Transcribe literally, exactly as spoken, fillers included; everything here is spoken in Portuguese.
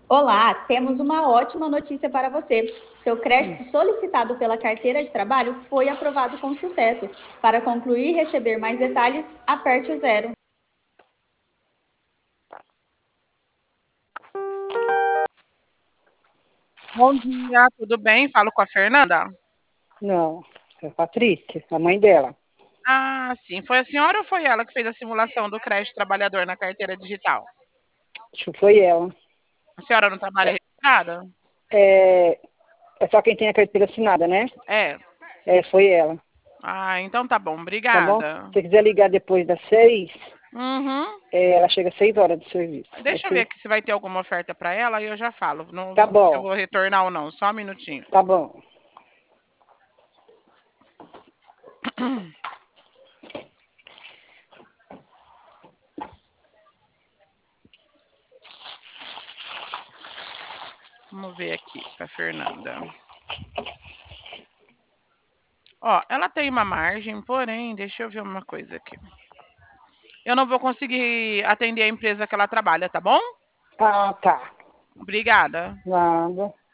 Olá, temos uma ótima notícia para você. Seu crédito solicitado pela carteira de trabalho foi aprovado com sucesso. Para concluir e receber mais detalhes, aperte o zero. Bom dia, tudo bem? Falo com a Fernanda? Não, é a Patrícia, a mãe dela. Ah, sim. Foi a senhora ou foi ela que fez a simulação do crédito trabalhador na carteira digital? Acho que foi ela. A senhora não trabalha registrada? É, é só quem tem a carteira assinada, né? É. É, foi ela. Ah, então tá bom, Tá bom? obrigada. Se você quiser ligar depois das seis, Uhum. é, ela chega às seis horas do serviço. Aí Deixa eu ver você- aqui se vai ter alguma oferta para ela e eu já falo. Não, Tá se eu bom, vou retornar ou não. Só um minutinho. tá bom. Vamos ver aqui para Fernanda. Ó, ela tem uma margem, porém, deixa eu ver uma coisa aqui. Eu não vou conseguir atender a empresa que ela trabalha, tá bom? Ah, tá. Obrigada. Nada.